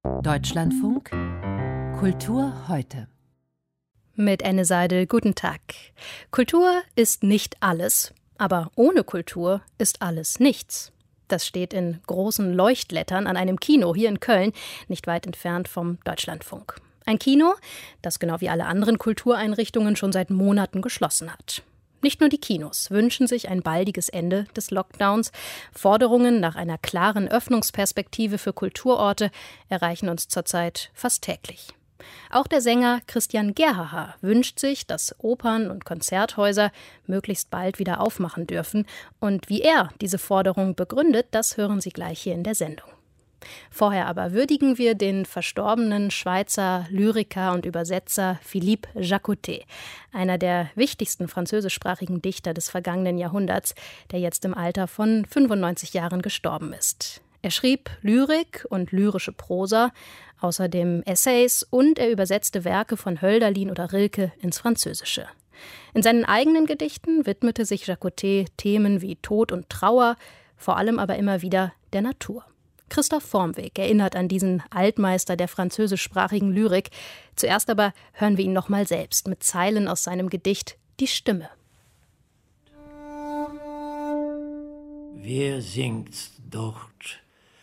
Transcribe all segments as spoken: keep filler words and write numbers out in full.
Deutschlandfunk Kultur heute. Mit Anne Seidel, guten Tag. Kultur ist nicht alles, aber ohne Kultur ist alles nichts. Das steht in großen Leuchtlettern an einem Kino hier in Köln, nicht weit entfernt vom Deutschlandfunk. Ein Kino, das genau wie alle anderen Kultureinrichtungen schon seit Monaten geschlossen hat. Nicht nur die Kinos wünschen sich ein baldiges Ende des Lockdowns. Forderungen nach einer klaren Öffnungsperspektive für Kulturorte erreichen uns zurzeit fast täglich. Auch der Sänger Christian Gerhaher wünscht sich, dass Opern und Konzerthäuser möglichst bald wieder aufmachen dürfen. Und wie er diese Forderung begründet, das hören Sie gleich hier in der Sendung. Vorher aber würdigen wir den verstorbenen Schweizer Lyriker und Übersetzer Philippe Jaccottet, einer der wichtigsten französischsprachigen Dichter des vergangenen Jahrhunderts, der jetzt im Alter von fünfundneunzig Jahren gestorben ist. Er schrieb Lyrik und lyrische Prosa, außerdem Essays und er übersetzte Werke von Hölderlin oder Rilke ins Französische. In seinen eigenen Gedichten widmete sich Jaccottet Themen wie Tod und Trauer, vor allem aber immer wieder der Natur. Christoph Vormweg erinnert an diesen Altmeister der französischsprachigen Lyrik. Zuerst aber hören wir ihn noch mal selbst mit Zeilen aus seinem Gedicht Die Stimme. Wer singt dort,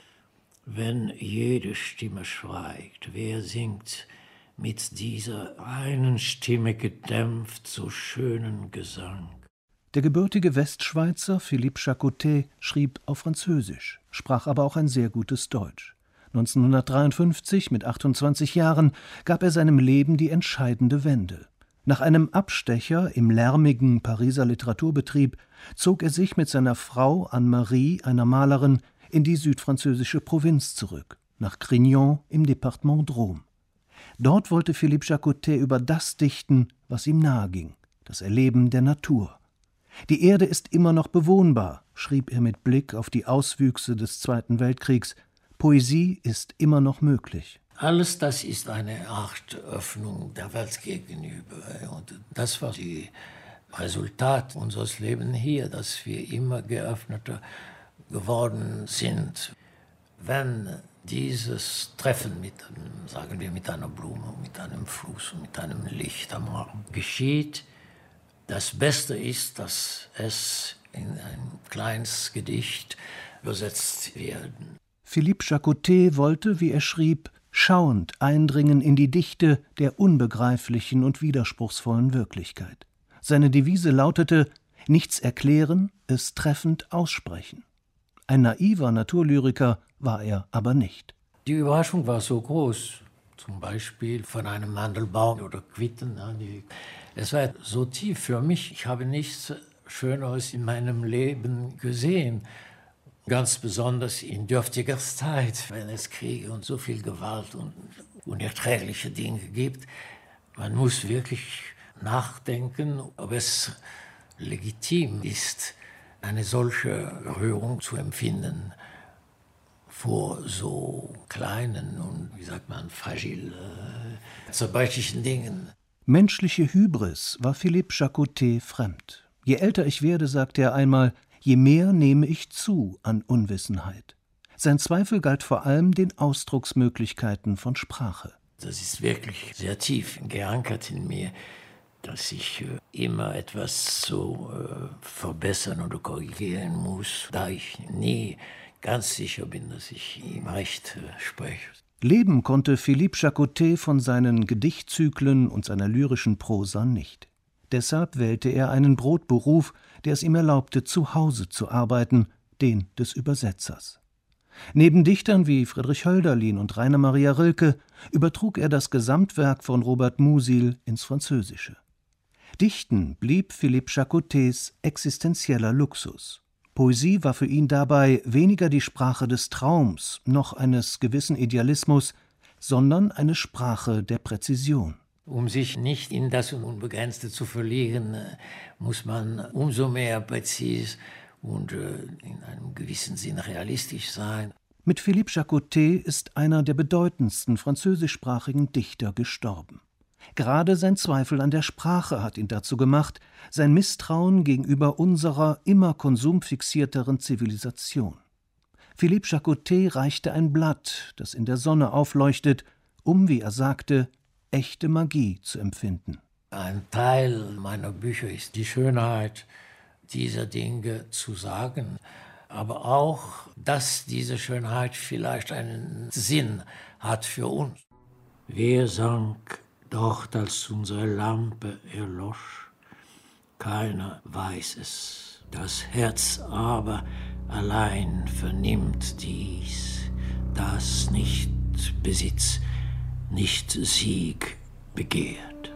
wenn jede Stimme schweigt? Wer singt mit dieser einen Stimme gedämpft so schönen Gesang? Der gebürtige Westschweizer Philippe Jaccottet schrieb auf Französisch, sprach aber auch ein sehr gutes Deutsch. neunzehnhundertdreiundfünfzig, mit achtundzwanzig Jahren, gab er seinem Leben die entscheidende Wende. Nach einem Abstecher im lärmigen Pariser Literaturbetrieb zog er sich mit seiner Frau Anne-Marie, einer Malerin, in die südfranzösische Provinz zurück, nach Grignon im Departement Drôme. Dort wollte Philippe Jaccottet über das dichten, was ihm naheging, das Erleben der Natur. Die Erde ist immer noch bewohnbar, schrieb er mit Blick auf die Auswüchse des Zweiten Weltkriegs. Poesie ist immer noch möglich. Alles das ist eine Art Öffnung der Welt gegenüber. Und das war das Resultat unseres Lebens hier, dass wir immer geöffneter geworden sind. Wenn dieses Treffen mit, sagen wir, mit einer Blume, mit einem Fluss, mit einem Licht am Morgen geschieht, das Beste ist, dass es in ein kleines Gedicht übersetzt wird. Philippe Jaccottet wollte, wie er schrieb, schauend eindringen in die Dichte der unbegreiflichen und widerspruchsvollen Wirklichkeit. Seine Devise lautete: nichts erklären, es treffend aussprechen. Ein naiver Naturlyriker war er aber nicht. Die Überraschung war so groß, zum Beispiel von einem Mandelbaum oder Quitten. Es war so tief für mich. Ich habe nichts Schöneres in meinem Leben gesehen. Ganz besonders in dürftiger Zeit, wenn es Kriege und so viel Gewalt und unerträgliche Dinge gibt. Man muss wirklich nachdenken, ob es legitim ist, eine solche Rührung zu empfinden vor so kleinen und, wie sagt man, fragil, äh, zerbrechlichen Dingen. Menschliche Hybris war Philippe Jaccottet fremd. Je älter ich werde, sagte er einmal, je mehr nehme ich zu an Unwissenheit. Sein Zweifel galt vor allem den Ausdrucksmöglichkeiten von Sprache. Das ist wirklich sehr tief geankert in mir, dass ich äh, immer etwas so äh, verbessern oder korrigieren muss, da ich nie ganz sicher bin, dass ich ihm recht äh, spreche. Leben konnte Philippe Jaccottet von seinen Gedichtzyklen und seiner lyrischen Prosa nicht. Deshalb wählte er einen Brotberuf, der es ihm erlaubte, zu Hause zu arbeiten, den des Übersetzers. Neben Dichtern wie Friedrich Hölderlin und Rainer Maria Rilke übertrug er das Gesamtwerk von Robert Musil ins Französische. Dichten blieb Philippe Jaccotets existenzieller Luxus. Poesie war für ihn dabei weniger die Sprache des Traums, noch eines gewissen Idealismus, sondern eine Sprache der Präzision. Um sich nicht in das Unbegrenzte zu verlieren, muss man umso mehr präzis und in einem gewissen Sinn realistisch sein. Mit Philippe Jaccottet ist einer der bedeutendsten französischsprachigen Dichter gestorben. Gerade sein Zweifel an der Sprache hat ihn dazu gemacht, sein Misstrauen gegenüber unserer immer konsumfixierteren Zivilisation. Philippe Jacotet reichte ein Blatt, das in der Sonne aufleuchtet, um, wie er sagte, echte Magie zu empfinden. Ein Teil meiner Bücher ist die Schönheit dieser Dinge zu sagen, aber auch, dass diese Schönheit vielleicht einen Sinn hat für uns. Wer sank dort, als unsere Lampe erlosch? Keiner weiß es. Das Herz aber allein vernimmt dies, das nicht Besitz, nicht Sieg begehrt.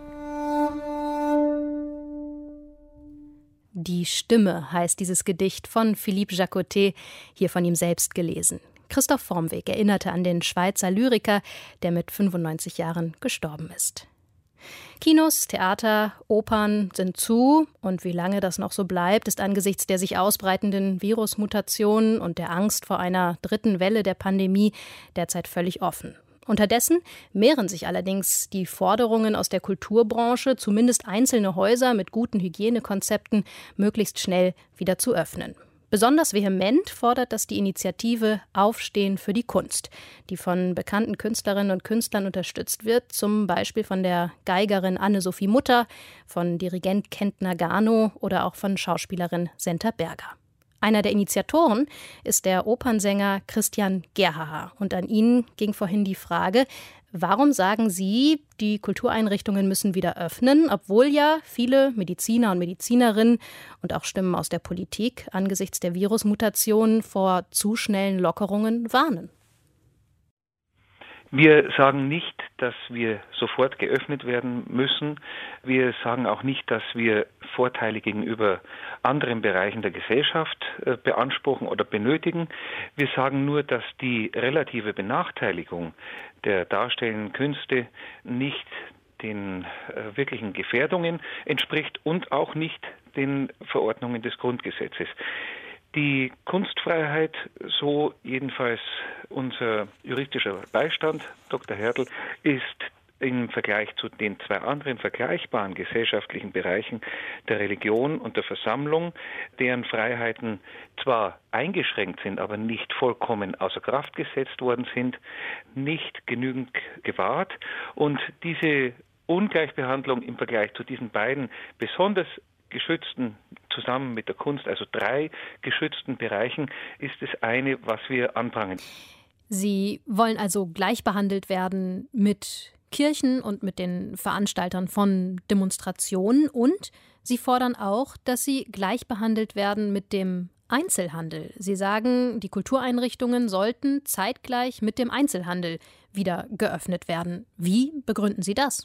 Die Stimme heißt dieses Gedicht von Philippe Jacotet, hier von ihm selbst gelesen. Christoph Vormweg erinnerte an den Schweizer Lyriker, der mit fünfundneunzig Jahren gestorben ist. Kinos, Theater, Opern sind zu, und wie lange das noch so bleibt, ist angesichts der sich ausbreitenden Virusmutationen und der Angst vor einer dritten Welle der Pandemie derzeit völlig offen. Unterdessen mehren sich allerdings die Forderungen aus der Kulturbranche, zumindest einzelne Häuser mit guten Hygienekonzepten möglichst schnell wieder zu öffnen. Besonders vehement fordert das die Initiative Aufstehen für die Kunst, die von bekannten Künstlerinnen und Künstlern unterstützt wird, zum Beispiel von der Geigerin Anne-Sophie Mutter, von Dirigent Kent Nagano oder auch von Schauspielerin Senta Berger. Einer der Initiatoren ist der Opernsänger Christian Gerhaher. Und an ihn ging vorhin die Frage, warum sagen Sie, die Kultureinrichtungen müssen wieder öffnen, obwohl ja viele Mediziner und Medizinerinnen und auch Stimmen aus der Politik angesichts der Virusmutationen vor zu schnellen Lockerungen warnen? Wir sagen nicht, dass wir sofort geöffnet werden müssen. Wir sagen auch nicht, dass wir Vorteile gegenüber anderen Bereichen der Gesellschaft beanspruchen oder benötigen. Wir sagen nur, dass die relative Benachteiligung der darstellenden Künste nicht den äh, wirklichen Gefährdungen entspricht und auch nicht den Verordnungen des Grundgesetzes. Die Kunstfreiheit, so jedenfalls unser juristischer Beistand, Doktor Hertel, ist im Vergleich zu den zwei anderen vergleichbaren gesellschaftlichen Bereichen der Religion und der Versammlung, deren Freiheiten zwar eingeschränkt sind, aber nicht vollkommen außer Kraft gesetzt worden sind, nicht genügend gewahrt. Und diese Ungleichbehandlung im Vergleich zu diesen beiden besonders geschützten, zusammen mit der Kunst, also drei geschützten Bereichen, ist das eine, was wir anprangern. Sie wollen also gleich behandelt werden mit Kirchen und mit den Veranstaltern von Demonstrationen, und Sie fordern auch, dass sie gleich behandelt werden mit dem Einzelhandel. Sie sagen, die Kultureinrichtungen sollten zeitgleich mit dem Einzelhandel wieder geöffnet werden. Wie begründen Sie das?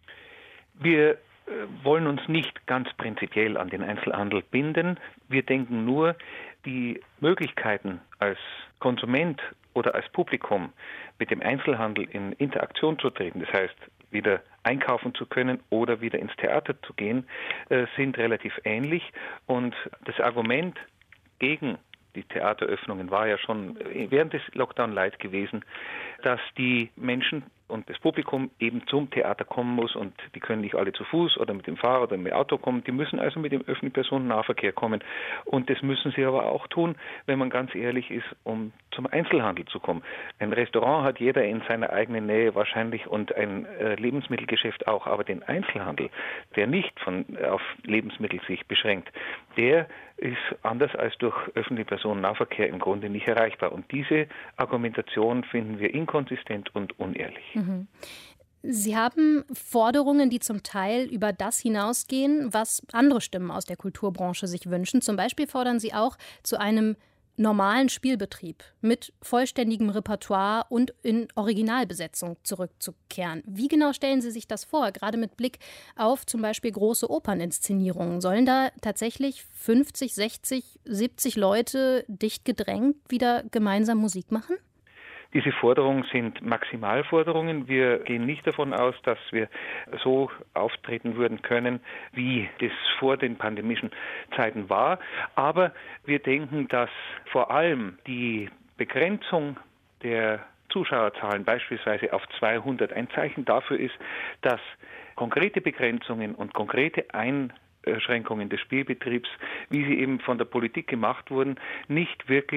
Wir wollen uns nicht ganz prinzipiell an den Einzelhandel binden. Wir denken nur, die Möglichkeiten als Konsument oder als Publikum mit dem Einzelhandel in Interaktion zu treten, das heißt wieder einkaufen zu können oder wieder ins Theater zu gehen, sind relativ ähnlich. Und das Argument gegen die Theateröffnungen war ja schon während des Lockdown Light gewesen, dass die Menschen und das Publikum eben zum Theater kommen muss, und die können nicht alle zu Fuß oder mit dem Fahrrad oder mit dem Auto kommen, die müssen also mit dem öffentlichen Personennahverkehr kommen, und das müssen sie aber auch tun, wenn man ganz ehrlich ist, um zum Einzelhandel zu kommen. Ein Restaurant hat jeder in seiner eigenen Nähe wahrscheinlich und ein äh, Lebensmittelgeschäft auch, aber den Einzelhandel, der nicht von auf Lebensmittel sich beschränkt, der ist anders als durch öffentlichen Personennahverkehr im Grunde nicht erreichbar, und diese Argumentation finden wir inkonsistent und unehrlich. Mhm. Sie haben Forderungen, die zum Teil über das hinausgehen, was andere Stimmen aus der Kulturbranche sich wünschen. Zum Beispiel fordern Sie auch zu einem normalen Spielbetrieb mit vollständigem Repertoire und in Originalbesetzung zurückzukehren. Wie genau stellen Sie sich das vor, gerade mit Blick auf zum Beispiel große Operninszenierungen? Sollen da tatsächlich fünfzig, sechzig, siebzig Leute dicht gedrängt wieder gemeinsam Musik machen? Diese Forderungen sind Maximalforderungen. Wir gehen nicht davon aus, dass wir so auftreten würden können, wie das vor den pandemischen Zeiten war. Aber wir denken, dass vor allem die Begrenzung der Zuschauerzahlen beispielsweise auf zweihundert ein Zeichen dafür ist, dass konkrete Begrenzungen und konkrete Einschränkungen des Spielbetriebs, wie sie eben von der Politik gemacht wurden, nicht wirklich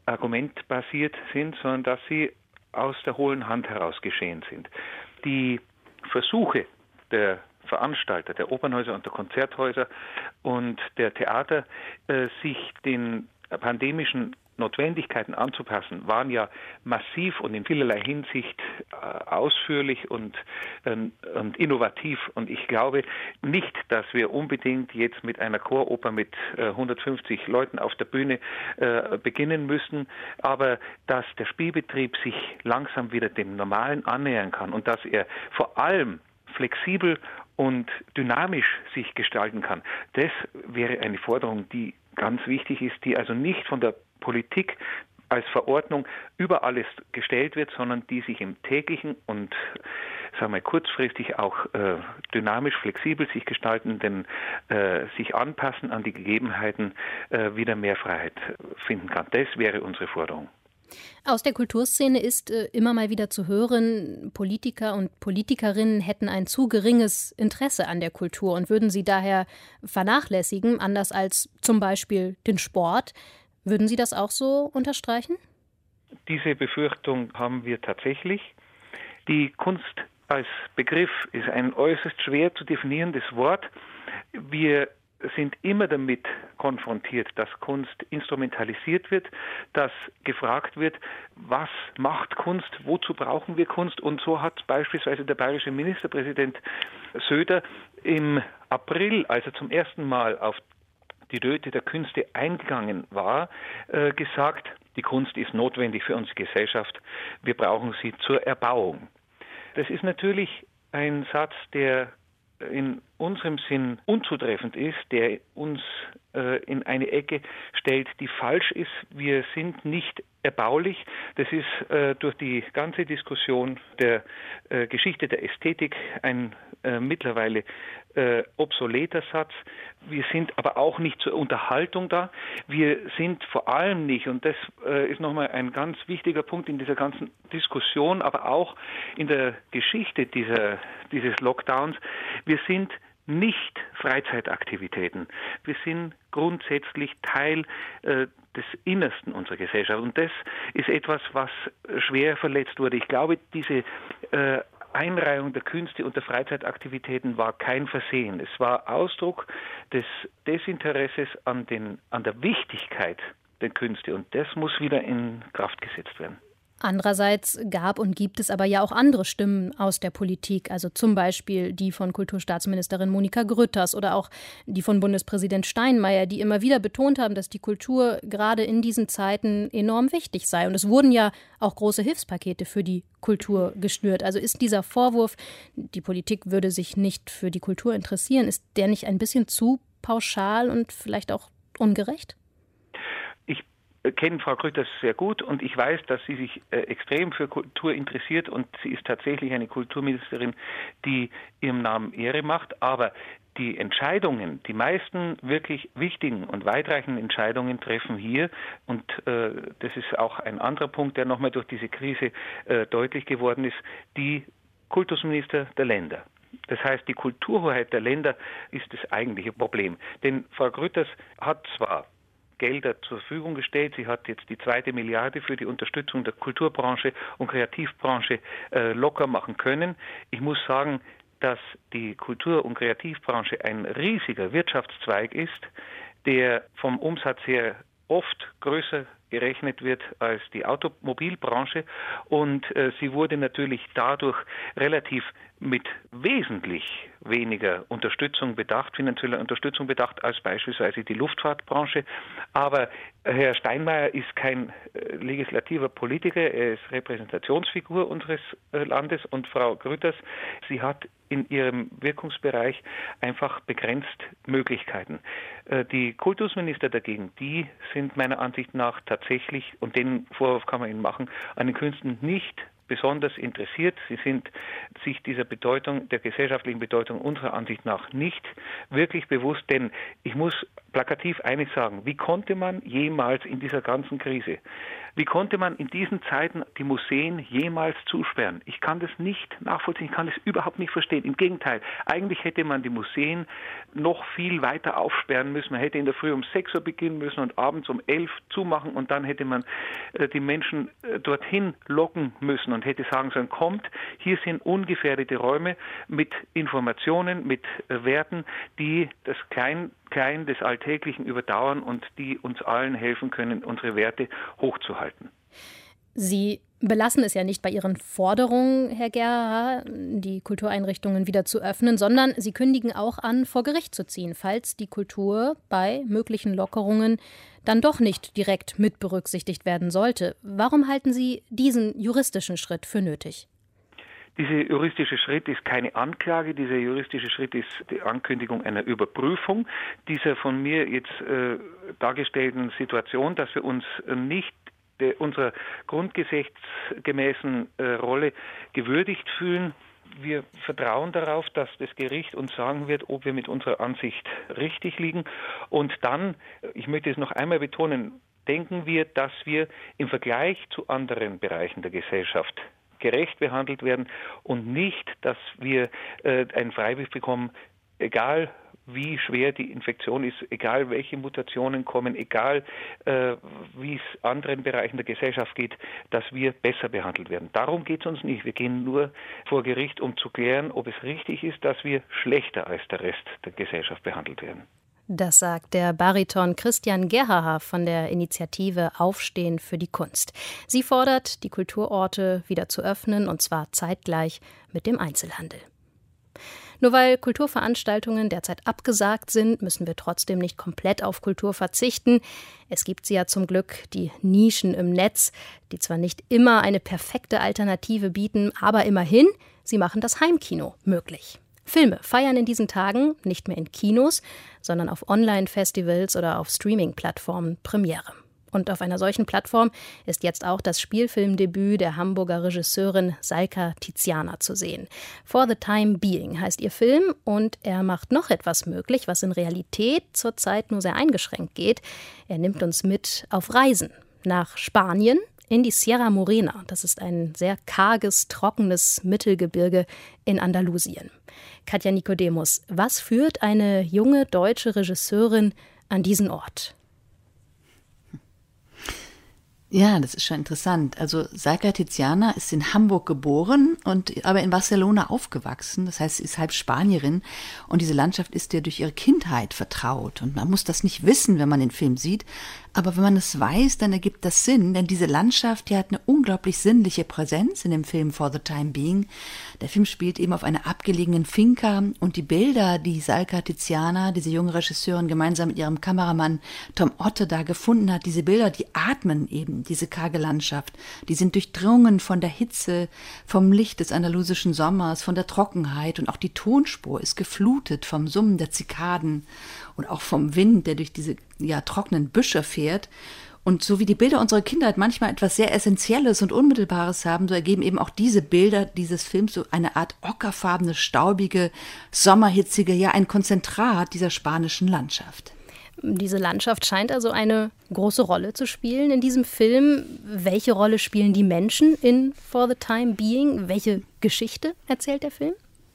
argumentbasiert sind, sondern dass sie aus der hohlen Hand heraus geschehen sind. Die Versuche der Veranstalter, der Opernhäuser und der Konzerthäuser und der Theater, äh, sich den pandemischen Notwendigkeiten anzupassen, waren ja massiv und in vielerlei Hinsicht äh, ausführlich und, äh, und innovativ. Und ich glaube nicht, dass wir unbedingt jetzt mit einer Choroper mit äh, hundertfünfzig Leuten auf der Bühne äh, beginnen müssen, aber dass der Spielbetrieb sich langsam wieder dem Normalen annähern kann und dass er vor allem flexibel und dynamisch sich gestalten kann. Das wäre eine Forderung, die ganz wichtig ist, die also nicht von der Politik als Verordnung über alles gestellt wird, sondern die sich im täglichen und sagen wir kurzfristig auch äh, dynamisch, flexibel sich gestaltenden, äh, sich anpassen an die Gegebenheiten, äh, wieder mehr Freiheit finden kann. Das wäre unsere Forderung. Aus der Kulturszene ist äh, immer mal wieder zu hören, Politiker und Politikerinnen hätten ein zu geringes Interesse an der Kultur und würden sie daher vernachlässigen, anders als zum Beispiel den Sport. Würden Sie das auch so unterstreichen? Diese Befürchtung haben wir tatsächlich. Die Kunst als Begriff ist ein äußerst schwer zu definierendes Wort. Wir sind immer damit konfrontiert, dass Kunst instrumentalisiert wird, dass gefragt wird, was macht Kunst, wozu brauchen wir Kunst? Und so hat beispielsweise der bayerische Ministerpräsident Söder im April, als er zum ersten Mal auf die Nöte der Künste eingegangen war, äh, gesagt, die Kunst ist notwendig für unsere Gesellschaft, wir brauchen sie zur Erbauung. Das ist natürlich ein Satz, der in unserem Sinn unzutreffend ist, der uns äh, in eine Ecke stellt, die falsch ist. Wir sind nicht erbaulich. Das ist äh, durch die ganze Diskussion der äh, Geschichte der Ästhetik ein äh, mittlerweile äh, obsoleter Satz. Wir sind aber auch nicht zur Unterhaltung da. Wir sind vor allem nicht, und das äh, ist nochmal ein ganz wichtiger Punkt in dieser ganzen Diskussion, aber auch in der Geschichte dieser, dieses Lockdowns, wir sind nicht Freizeitaktivitäten. Wir sind grundsätzlich Teil äh, des Innersten unserer Gesellschaft. Und das ist etwas, was schwer verletzt wurde. Ich glaube, diese äh, Einreihung der Künste und der Freizeitaktivitäten war kein Versehen. Es war Ausdruck des Desinteresses an, den, an der Wichtigkeit der Künste. Und das muss wieder in Kraft gesetzt werden. Andererseits gab und gibt es aber ja auch andere Stimmen aus der Politik, also zum Beispiel die von Kulturstaatsministerin Monika Grütters oder auch die von Bundespräsident Steinmeier, die immer wieder betont haben, dass die Kultur gerade in diesen Zeiten enorm wichtig sei. Und es wurden ja auch große Hilfspakete für die Kultur geschnürt. Also ist dieser Vorwurf, die Politik würde sich nicht für die Kultur interessieren, ist der nicht ein bisschen zu pauschal und vielleicht auch ungerecht? Ich kenne Frau Grütters sehr gut und ich weiß, dass sie sich äh, extrem für Kultur interessiert und sie ist tatsächlich eine Kulturministerin, die ihrem Namen Ehre macht. Aber die Entscheidungen, die meisten wirklich wichtigen und weitreichenden Entscheidungen treffen hier und äh, das ist auch ein anderer Punkt, der nochmal durch diese Krise äh, deutlich geworden ist, die Kultusminister der Länder. Das heißt, die Kulturhoheit der Länder ist das eigentliche Problem. Denn Frau Grütters hat zwar Gelder zur Verfügung gestellt. Sie hat jetzt die zweite Milliarde für die Unterstützung der Kulturbranche und Kreativbranche äh, locker machen können. Ich muss sagen, dass die Kultur- und Kreativbranche ein riesiger Wirtschaftszweig ist, der vom Umsatz her oft größer gerechnet wird als die Automobilbranche und äh, sie wurde natürlich dadurch relativ mit wesentlich weniger Unterstützung bedacht, finanzieller Unterstützung bedacht als beispielsweise die Luftfahrtbranche. Aber Herr Steinmeier ist kein äh, legislativer Politiker, er ist Repräsentationsfigur unseres äh, Landes und Frau Grütters, sie hat in ihrem Wirkungsbereich einfach begrenzt Möglichkeiten. Äh, die Kultusminister dagegen, die sind meiner Ansicht nach tatsächlich, und den Vorwurf kann man ihnen machen, an den Künsten nicht besonders interessiert. Sie sind sich dieser Bedeutung, der gesellschaftlichen Bedeutung unserer Ansicht nach nicht wirklich bewusst, denn ich muss plakativ eines sagen, wie konnte man jemals in dieser ganzen Krise Wie konnte man in diesen Zeiten die Museen jemals zusperren? Ich kann das nicht nachvollziehen, ich kann das überhaupt nicht verstehen. Im Gegenteil, eigentlich hätte man die Museen noch viel weiter aufsperren müssen. Man hätte in der Früh um sechs Uhr beginnen müssen und abends um elf zumachen und dann hätte man äh, die Menschen äh, dorthin locken müssen und hätte sagen sollen, kommt, hier sind ungefährdete Räume mit Informationen, mit äh, Werten, die das Klein Klein des Alltäglichen überdauern und die uns allen helfen können, unsere Werte hochzuhalten. Sie belassen es ja nicht bei Ihren Forderungen, Herr Gerhaher, die Kultureinrichtungen wieder zu öffnen, sondern Sie kündigen auch an, vor Gericht zu ziehen, falls die Kultur bei möglichen Lockerungen dann doch nicht direkt mit berücksichtigt werden sollte. Warum halten Sie diesen juristischen Schritt für nötig? Dieser juristische Schritt ist keine Anklage, dieser juristische Schritt ist die Ankündigung einer Überprüfung dieser von mir jetzt äh, dargestellten Situation, dass wir uns nicht de, unserer grundgesetzgemäßen äh, Rolle gewürdigt fühlen. Wir vertrauen darauf, dass das Gericht uns sagen wird, ob wir mit unserer Ansicht richtig liegen. Und dann, ich möchte es noch einmal betonen, denken wir, dass wir im Vergleich zu anderen Bereichen der Gesellschaft gerecht behandelt werden und nicht, dass wir äh, einen Freibrief bekommen, egal wie schwer die Infektion ist, egal welche Mutationen kommen, egal äh, wie es anderen Bereichen der Gesellschaft geht, dass wir besser behandelt werden. Darum geht es uns nicht. Wir gehen nur vor Gericht, um zu klären, ob es richtig ist, dass wir schlechter als der Rest der Gesellschaft behandelt werden. Das sagt der Bariton Christian Gerhaher von der Initiative Aufstehen für die Kunst. Sie fordert, die Kulturorte wieder zu öffnen, und zwar zeitgleich mit dem Einzelhandel. Nur weil Kulturveranstaltungen derzeit abgesagt sind, müssen wir trotzdem nicht komplett auf Kultur verzichten. Es gibt sie ja zum Glück, die Nischen im Netz, die zwar nicht immer eine perfekte Alternative bieten, aber immerhin, sie machen das Heimkino möglich. Filme feiern in diesen Tagen nicht mehr in Kinos, sondern auf Online-Festivals oder auf Streaming-Plattformen Premiere. Und auf einer solchen Plattform ist jetzt auch das Spielfilmdebüt der Hamburger Regisseurin Salka Tiziana zu sehen. For the Time Being heißt ihr Film und er macht noch etwas möglich, was in Realität zurzeit nur sehr eingeschränkt geht. Er nimmt uns mit auf Reisen nach Spanien, in die Sierra Morena. Das ist ein sehr karges, trockenes Mittelgebirge in Andalusien. Katja Nikodemus, was führt eine junge deutsche Regisseurin an diesen Ort? Ja, das ist schon interessant. Also Salka Tiziana ist in Hamburg geboren und aber in Barcelona aufgewachsen. Das heißt, sie ist halb Spanierin und diese Landschaft ist ihr durch ihre Kindheit vertraut. Und man muss das nicht wissen, wenn man den Film sieht. Aber wenn man es weiß, dann ergibt das Sinn, denn diese Landschaft, die hat eine unglaublich sinnliche Präsenz in dem Film For the Time Being. Der Film spielt eben auf einer abgelegenen Finca und die Bilder, die Salka Tiziana, diese junge Regisseurin, gemeinsam mit ihrem Kameramann Tom Otte da gefunden hat, diese Bilder, die atmen eben diese karge Landschaft. Die sind durchdrungen von der Hitze, vom Licht des andalusischen Sommers, von der Trockenheit und auch die Tonspur ist geflutet vom Summen der Zikaden und auch vom Wind, der durch diese ja, trockenen Büsche fährt. Und so wie die Bilder unserer Kindheit manchmal etwas sehr Essentielles und Unmittelbares haben, so ergeben eben auch diese Bilder dieses Films so eine Art ockerfarbene, staubige, sommerhitzige, ja ein Konzentrat dieser spanischen Landschaft. Diese Landschaft scheint also eine große Rolle zu spielen in diesem Film. Welche Rolle spielen die Menschen in For the Time Being? Welche Geschichte erzählt der Film?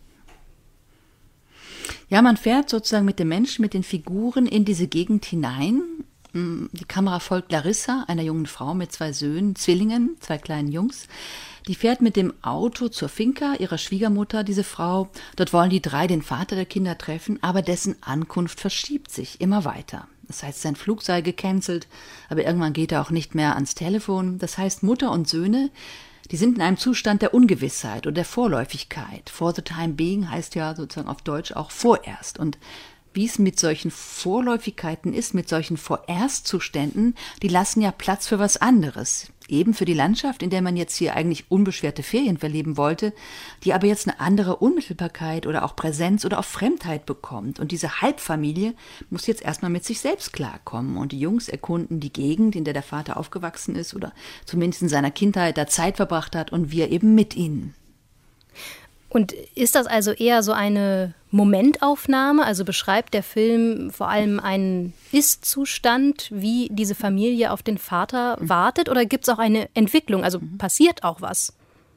Ja, man fährt sozusagen mit den Menschen, mit den Figuren in diese Gegend hinein. Die Kamera folgt Larissa, einer jungen Frau mit zwei Söhnen, Zwillingen, zwei kleinen Jungs. Die fährt mit dem Auto zur Finca ihrer Schwiegermutter, diese Frau. Dort wollen die drei den Vater der Kinder treffen, aber dessen Ankunft verschiebt sich immer weiter. Das heißt, sein Flug sei gecancelt, aber irgendwann geht er auch nicht mehr ans Telefon. Das heißt, Mutter und Söhne, die sind in einem Zustand der Ungewissheit und der Vorläufigkeit. For the Time Being heißt ja sozusagen auf Deutsch auch vorerst. Und wie es mit solchen Vorläufigkeiten ist, mit solchen Vorerstzuständen, die lassen ja Platz für was anderes. Eben für die Landschaft, in der man jetzt hier eigentlich unbeschwerte Ferien verleben wollte, die aber jetzt eine andere Unmittelbarkeit oder auch Präsenz oder auch Fremdheit bekommt. Und diese Halbfamilie muss jetzt erstmal mit sich selbst klarkommen. Und die Jungs erkunden die Gegend, in der der Vater aufgewachsen ist oder zumindest in seiner Kindheit da Zeit verbracht hat und wir eben mit ihnen. Und ist das also eher so eine Momentaufnahme? Also beschreibt der Film vor allem einen Ist-Zustand, wie diese Familie auf den Vater wartet? Oder gibt es auch eine Entwicklung? Also passiert auch was?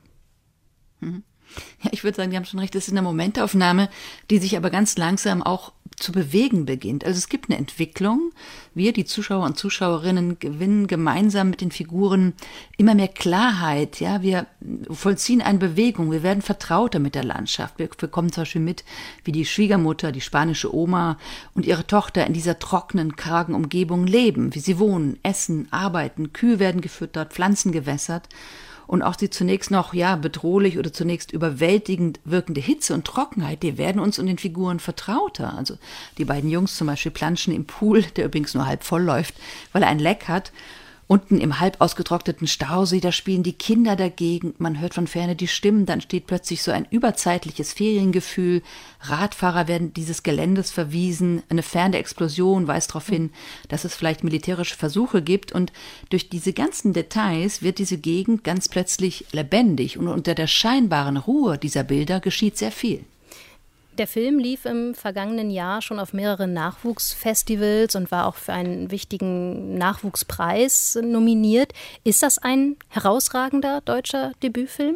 Ja, ich würde sagen, die haben schon recht, das ist eine Momentaufnahme, die sich aber ganz langsam auch zu bewegen beginnt. Also es gibt eine Entwicklung. Wir, die Zuschauer und Zuschauerinnen, gewinnen gemeinsam mit den Figuren immer mehr Klarheit. Ja, wir vollziehen eine Bewegung. Wir werden vertrauter mit der Landschaft. Wir bekommen zum Beispiel mit, wie die Schwiegermutter, die spanische Oma und ihre Tochter in dieser trockenen, kargen Umgebung leben, wie sie wohnen, essen, arbeiten. Kühe werden gefüttert, Pflanzen gewässert. Und auch die zunächst noch ja bedrohlich oder zunächst überwältigend wirkende Hitze und Trockenheit, die werden uns und den Figuren vertrauter. Also die beiden Jungs zum Beispiel planschen im Pool, der übrigens nur halb voll läuft, weil er ein Leck hat. Unten im halb ausgetrockneten Stausee, da spielen die Kinder dagegen. Man hört von Ferne die Stimmen, dann steht plötzlich so ein überzeitliches Feriengefühl. Radfahrer werden dieses Geländes verwiesen. Eine ferne Explosion weist darauf hin, dass es vielleicht militärische Versuche gibt. Und durch diese ganzen Details wird diese Gegend ganz plötzlich lebendig. Und unter der scheinbaren Ruhe dieser Bilder geschieht sehr viel. Der Film lief im vergangenen Jahr schon auf mehreren Nachwuchsfestivals und war auch für einen wichtigen Nachwuchspreis nominiert. Ist das ein herausragender deutscher Debütfilm?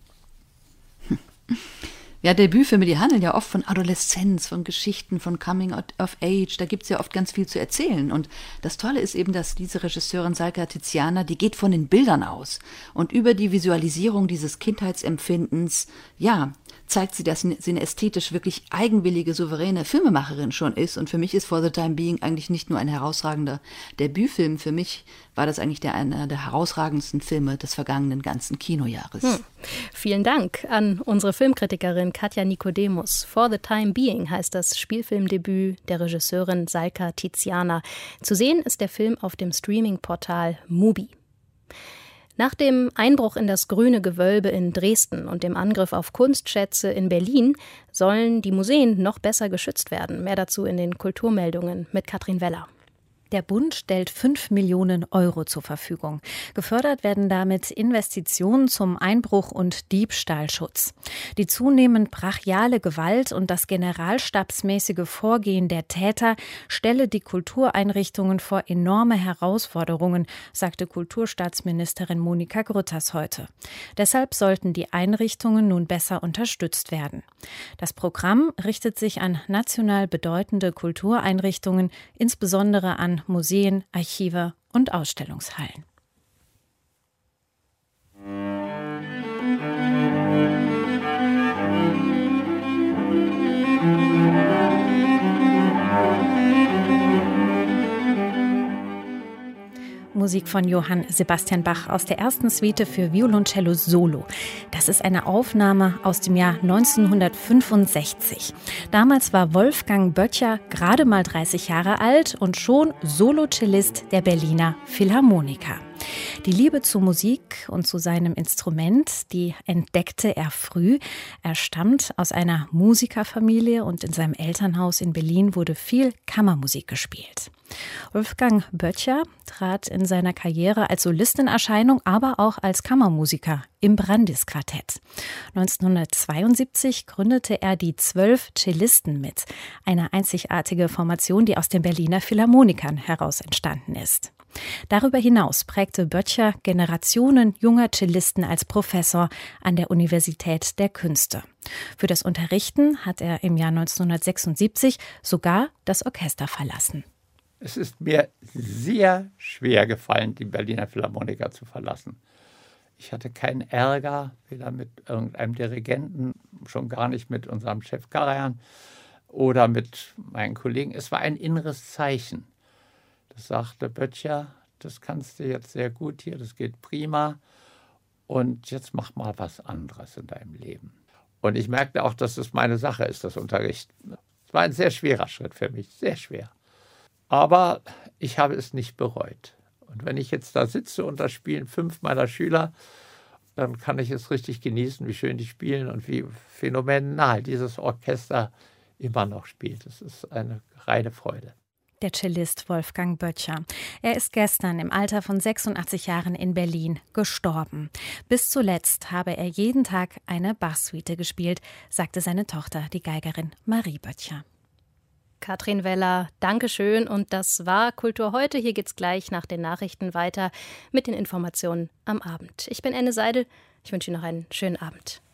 Ja, Debütfilme, die handeln ja oft von Adoleszenz, von Geschichten, von Coming of Age. Da gibt es ja oft ganz viel zu erzählen. Und das Tolle ist eben, dass diese Regisseurin Salka Tiziana, die geht von den Bildern aus. Und über die Visualisierung dieses Kindheitsempfindens, ja, zeigt sie, dass sie eine ästhetisch wirklich eigenwillige, souveräne Filmemacherin schon ist. Und für mich ist For the Time Being eigentlich nicht nur ein herausragender Debütfilm. Für mich war das eigentlich der, einer der herausragendsten Filme des vergangenen ganzen Kinojahres. Hm. Vielen Dank an unsere Filmkritikerin Katja Nikodemus. For the Time Being heißt das Spielfilmdebüt der Regisseurin Salka Tiziana. Zu sehen ist der Film auf dem Streaming-Portal Mubi. Nach dem Einbruch in das Grüne Gewölbe in Dresden und dem Angriff auf Kunstschätze in Berlin sollen die Museen noch besser geschützt werden. Mehr dazu in den Kulturmeldungen mit Katrin Weller. Der Bund stellt fünf Millionen Euro zur Verfügung. Gefördert werden damit Investitionen zum Einbruch- und Diebstahlschutz. Die zunehmend brachiale Gewalt und das generalstabsmäßige Vorgehen der Täter stelle die Kultureinrichtungen vor enorme Herausforderungen, sagte Kulturstaatsministerin Monika Grütters heute. Deshalb sollten die Einrichtungen nun besser unterstützt werden. Das Programm richtet sich an national bedeutende Kultureinrichtungen, insbesondere an Museen, Archive und Ausstellungshallen. Musik von Johann Sebastian Bach aus der ersten Suite für Violoncello Solo. Das ist eine Aufnahme aus dem Jahr neunzehnhundertfünfundsechzig. Damals war Wolfgang Böttcher gerade mal dreißig Jahre alt und schon Solocellist der Berliner Philharmoniker. Die Liebe zur Musik und zu seinem Instrument, die entdeckte er früh. Er stammt aus einer Musikerfamilie und in seinem Elternhaus in Berlin wurde viel Kammermusik gespielt. Wolfgang Böttcher trat in seiner Karriere als Solist in Erscheinung, aber auch als Kammermusiker im Brandis-Quartett. neunzehnhundertzweiundsiebzig gründete er die Zwölf Cellisten mit, eine einzigartige Formation, die aus den Berliner Philharmonikern heraus entstanden ist. Darüber hinaus prägte Böttcher Generationen junger Cellisten als Professor an der Universität der Künste. Für das Unterrichten hat er im Jahr neunzehnhundertsechsundsiebzig sogar das Orchester verlassen. Es ist mir sehr schwer gefallen, die Berliner Philharmoniker zu verlassen. Ich hatte keinen Ärger, weder mit irgendeinem Dirigenten, schon gar nicht mit unserem Chef Karajan oder mit meinen Kollegen. Es war ein inneres Zeichen. Das sagte Böttcher, das kannst du jetzt sehr gut hier, das geht prima und jetzt mach mal was anderes in deinem Leben. Und ich merkte auch, dass es meine Sache ist, das Unterrichten. Es war ein sehr schwerer Schritt für mich, sehr schwer. Aber ich habe es nicht bereut. Und wenn ich jetzt da sitze und da spielen fünf meiner Schüler, dann kann ich es richtig genießen, wie schön die spielen und wie phänomenal dieses Orchester immer noch spielt. Es ist eine reine Freude. der Cellist Wolfgang Böttcher. Er ist gestern im Alter von sechsundachtzig Jahren in Berlin gestorben. Bis zuletzt habe er jeden Tag eine Bachsuite gespielt, sagte seine Tochter, die Geigerin Marie Böttcher. Katrin Weller, Dankeschön. Und das war Kultur heute. Hier geht's gleich nach den Nachrichten weiter mit den Informationen am Abend. Ich bin Anne Seidel. Ich wünsche Ihnen noch einen schönen Abend.